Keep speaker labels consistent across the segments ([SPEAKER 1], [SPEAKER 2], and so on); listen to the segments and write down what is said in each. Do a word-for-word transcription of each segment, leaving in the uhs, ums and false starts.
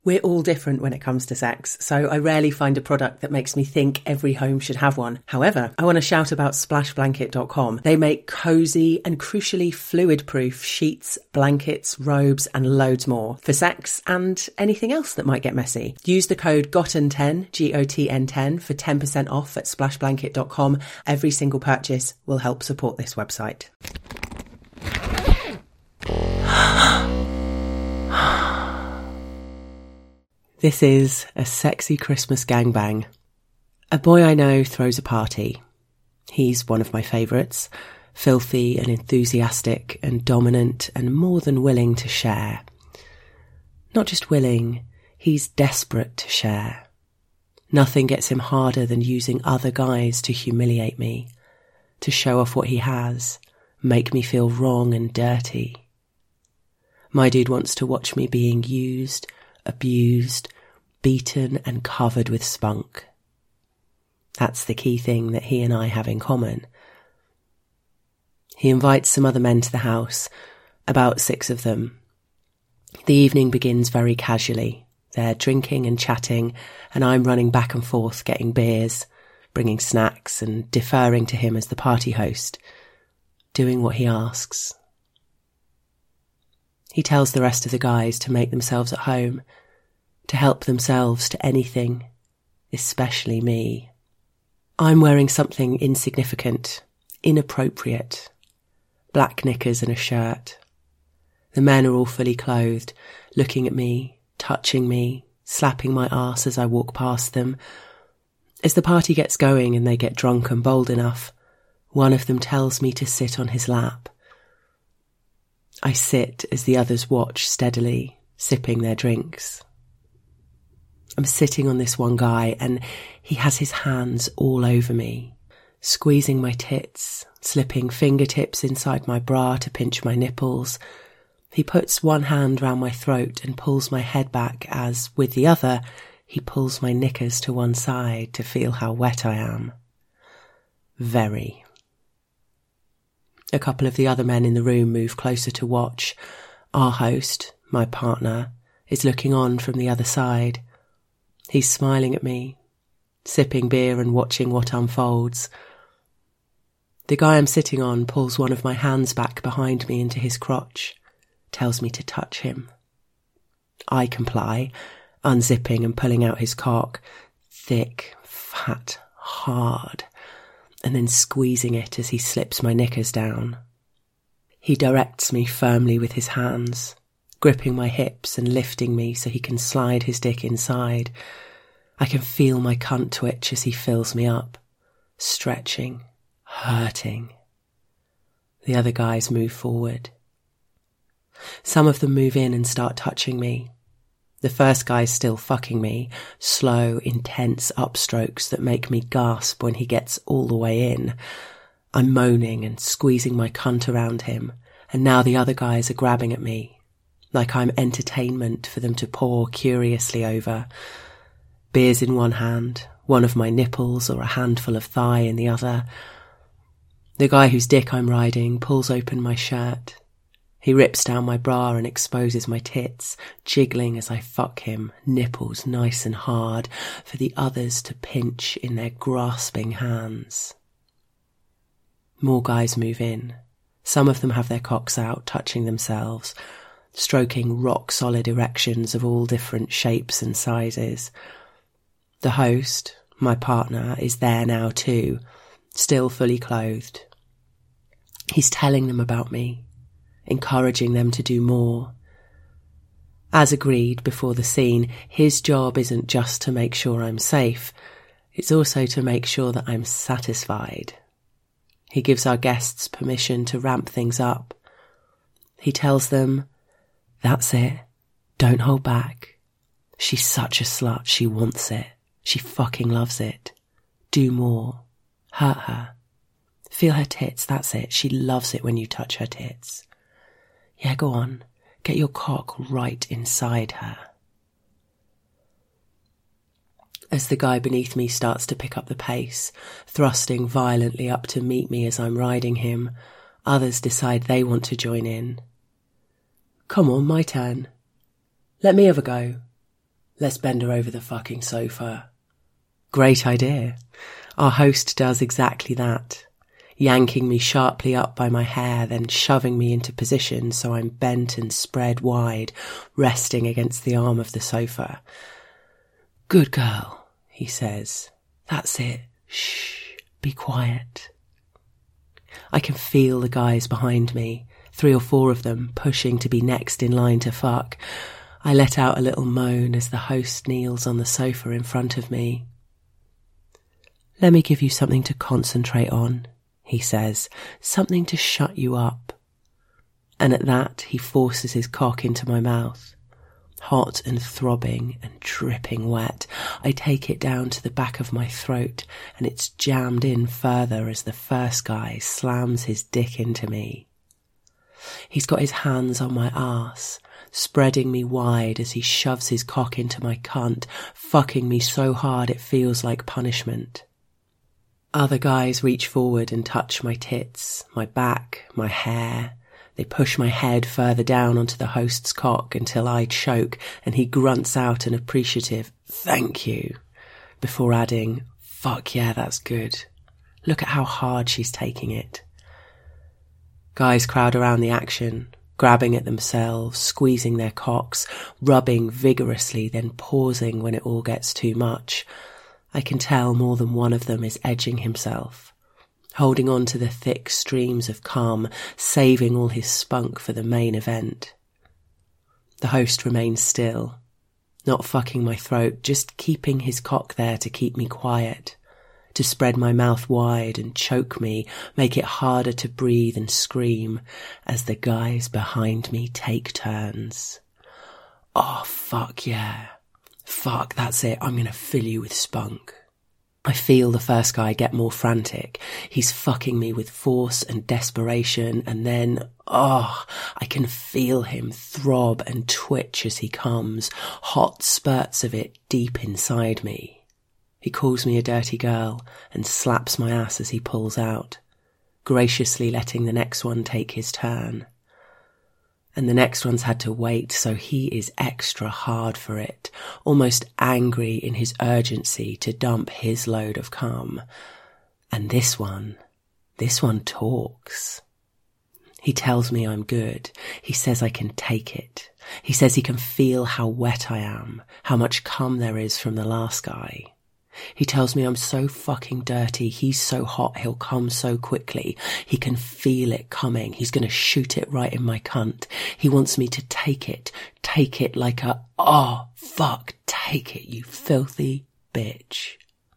[SPEAKER 1] We're all different when it comes to sex, so I rarely find a product that makes me think every home should have one. However, I want to shout about splash blanket dot com. They make cosy and crucially fluid-proof sheets, blankets, robes and loads more for sex and anything else that might get messy. Use the code gotten ten, G O T N ten, for ten percent off at splash blanket dot com. Every single purchase will help support this website. This is a sexy Christmas gangbang. A boy I know throws a party. He's one of my favourites, filthy and enthusiastic and dominant and more than willing to share. Not just willing, he's desperate to share. Nothing gets him harder than using other guys to humiliate me, to show off what he has, make me feel wrong and dirty. My dude wants to watch me being used, abused, beaten and covered with spunk. That's the key thing that he and I have in common. He invites some other men to the house, about six of them. The evening begins very casually. They're drinking and chatting, and I'm running back and forth getting beers, bringing snacks and deferring to him as the party host, doing what he asks. He tells the rest of the guys to make themselves at home, to help themselves to anything, especially me. I'm wearing something insignificant, inappropriate, black knickers and a shirt. The men are all fully clothed, looking at me, touching me, slapping my arse as I walk past them. As the party gets going and they get drunk and bold enough, one of them tells me to sit on his lap. I sit as the others watch steadily, sipping their drinks. I'm sitting on this one guy and he has his hands all over me, squeezing my tits, slipping fingertips inside my bra to pinch my nipples. He puts one hand round my throat and pulls my head back as, with the other, he pulls my knickers to one side to feel how wet I am. Very. A couple of the other men in the room move closer to watch. Our host, my partner, is looking on from the other side. He's smiling at me, sipping beer and watching what unfolds. The guy I'm sitting on pulls one of my hands back behind me into his crotch, tells me to touch him. I comply, unzipping and pulling out his cock, thick, fat, hard, and then squeezing it as he slips my knickers down. He directs me firmly with his hands, gripping my hips and lifting me so he can slide his dick inside. I can feel my cunt twitch as he fills me up, stretching, hurting. The other guys move forward. Some of them move in and start touching me. The first guy's still fucking me, slow, intense upstrokes that make me gasp when he gets all the way in. I'm moaning and squeezing my cunt around him, and now the other guys are grabbing at me, like I'm entertainment for them to paw curiously over. Beers in one hand, one of my nipples or a handful of thigh in the other. The guy whose dick I'm riding pulls open my shirt. He rips down my bra and exposes my tits, jiggling as I fuck him, nipples nice and hard, for the others to pinch in their grasping hands. More guys move in. Some of them have their cocks out, touching themselves, stroking rock-solid erections of all different shapes and sizes. The host, my partner, is there now too, still fully clothed. He's telling them about me, encouraging them to do more. As agreed before the scene, his job isn't just to make sure I'm safe, it's also to make sure that I'm satisfied. He gives our guests permission to ramp things up. He tells them, "That's it, don't hold back. She's such a slut, she wants it. She fucking loves it. Do more. Hurt her. Feel her tits, that's it. She loves it when you touch her tits. Yeah, go on. Get your cock right inside her." As the guy beneath me starts to pick up the pace, thrusting violently up to meet me as I'm riding him, others decide they want to join in. "Come on, my turn. Let me have a go. Let's bend her over the fucking sofa. Great idea. Our host does exactly that, yanking me sharply up by my hair, then shoving me into position so I'm bent and spread wide, resting against the arm of the sofa. Good girl, he says. That's it. Shh, be quiet. I can feel the guys behind me, three or four of them pushing to be next in line to fuck. I let out a little moan as the host kneels on the sofa in front of me. Let me give you something to concentrate on, he says, something to shut you up. And at that, he forces his cock into my mouth. Hot and throbbing and dripping wet, I take it down to the back of my throat, and it's jammed in further as the first guy slams his dick into me. He's got his hands on my arse, spreading me wide as he shoves his cock into my cunt, fucking me so hard it feels like punishment. Other guys reach forward and touch my tits, my back, my hair. They push my head further down onto the host's cock until I choke and he grunts out an appreciative "thank you" before adding, "Fuck yeah, that's good. Look at how hard she's taking it." Guys crowd around the action, grabbing at themselves, squeezing their cocks, rubbing vigorously, then pausing when it all gets too much. I can tell more than one of them is edging himself, holding on to the thick streams of cum, saving all his spunk for the main event. The host remains still, not fucking my throat, just keeping his cock there to keep me quiet, to spread my mouth wide and choke me, make it harder to breathe and scream as the guys behind me take turns. Oh, fuck yeah. Fuck, that's it. I'm gonna fill you with spunk. I feel the first guy get more frantic. He's fucking me with force and desperation, and then, oh, I can feel him throb and twitch as he comes, hot spurts of it deep inside me. He calls me a dirty girl and slaps my ass as he pulls out, graciously letting the next one take his turn. And the next one's had to wait, so he is extra hard for it, almost angry in his urgency to dump his load of cum. And this one, this one talks. He tells me I'm good. He says I can take it. He says he can feel how wet I am, how much cum there is from the last guy. He tells me I'm so fucking dirty, he's so hot, he'll come so quickly. He can feel it coming. He's going to shoot it right in my cunt. He wants me to take it, take it like a, oh, fuck, take it, you filthy bitch.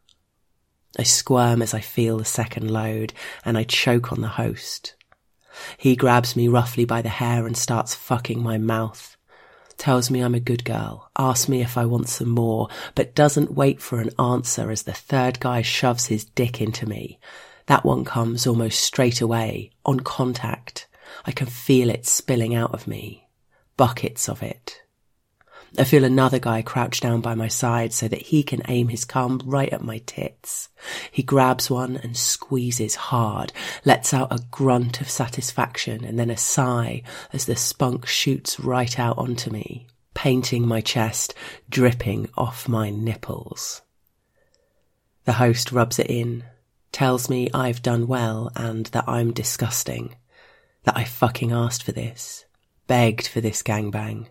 [SPEAKER 1] I squirm as I feel the second load, and I choke on the host. He grabs me roughly by the hair and starts fucking my mouth. Tells me I'm a good girl, asks me if I want some more, but doesn't wait for an answer as the third guy shoves his dick into me. That one comes almost straight away, on contact. I can feel it spilling out of me. Buckets of it. I feel another guy crouch down by my side so that he can aim his cum right at my tits. He grabs one and squeezes hard, lets out a grunt of satisfaction and then a sigh as the spunk shoots right out onto me, painting my chest, dripping off my nipples. The host rubs it in, tells me I've done well and that I'm disgusting, that I fucking asked for this, begged for this gangbang.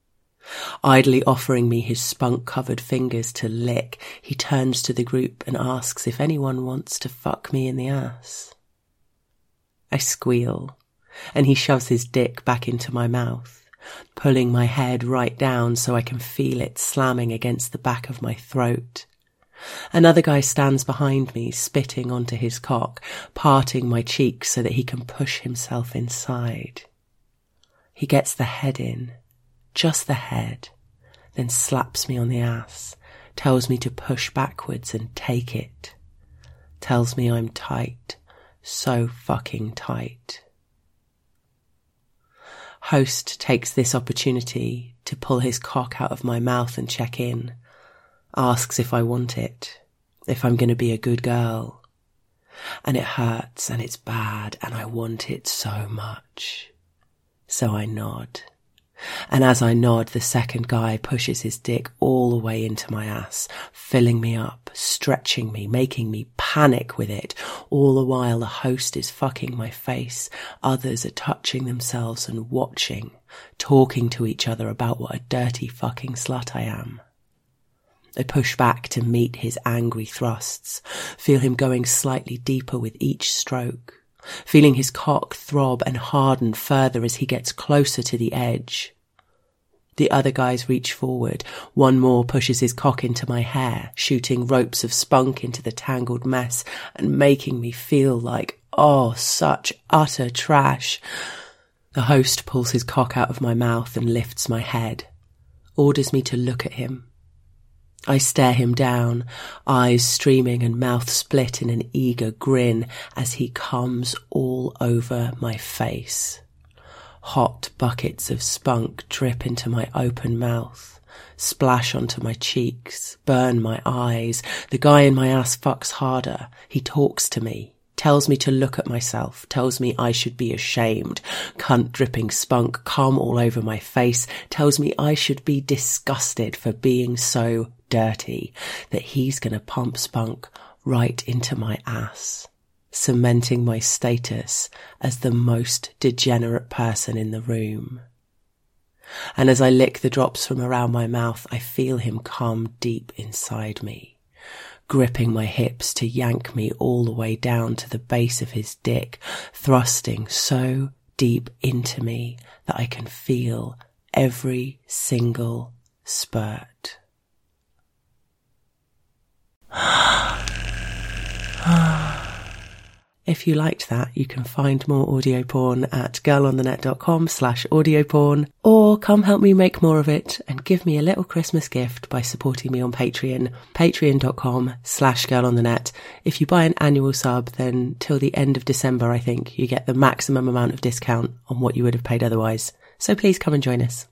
[SPEAKER 1] Idly offering me his spunk-covered fingers to lick, he turns to the group and asks if anyone wants to fuck me in the ass. I squeal, and he shoves his dick back into my mouth, pulling my head right down so I can feel it slamming against the back of my throat. Another guy stands behind me, spitting onto his cock, parting my cheeks so that he can push himself inside. He gets the head in. Just the head, then slaps me on the ass, tells me to push backwards and take it, tells me I'm tight, so fucking tight. Host takes this opportunity to pull his cock out of my mouth and check in, asks if I want it, if I'm going to be a good girl. And it hurts and it's bad and I want it so much. So I nod. And as I nod, the second guy pushes his dick all the way into my ass, filling me up, stretching me, making me panic with it. All the while the host is fucking my face. Others are touching themselves and watching, talking to each other about what a dirty fucking slut I am. I push back to meet his angry thrusts, feel him going slightly deeper with each stroke, feeling his cock throb and harden further as he gets closer to the edge. The other guys reach forward. One more pushes his cock into my hair, shooting ropes of spunk into the tangled mess and making me feel like, oh, such utter trash. The host pulls his cock out of my mouth and lifts my head, orders me to look at him. I stare him down, eyes streaming and mouth split in an eager grin as he comes all over my face. Hot buckets of spunk drip into my open mouth, splash onto my cheeks, burn my eyes. The guy in my ass fucks harder. He talks to me, tells me to look at myself, tells me I should be ashamed. Cunt dripping spunk come all over my face, tells me I should be disgusted for being so dirty, that he's going to pump spunk right into my ass, cementing my status as the most degenerate person in the room. And as I lick the drops from around my mouth, I feel him come deep inside me, gripping my hips to yank me all the way down to the base of his dick, thrusting so deep into me that I can feel every single spurt. If you liked that, you can find more audio porn at girlonthenet.com slash audio porn, or come help me make more of it and give me a little Christmas gift by supporting me on Patreon, patreon.com slash girlonthenet. If you buy an annual sub, then till the end of December, I think, you get the maximum amount of discount on what you would have paid otherwise. So please come and join us.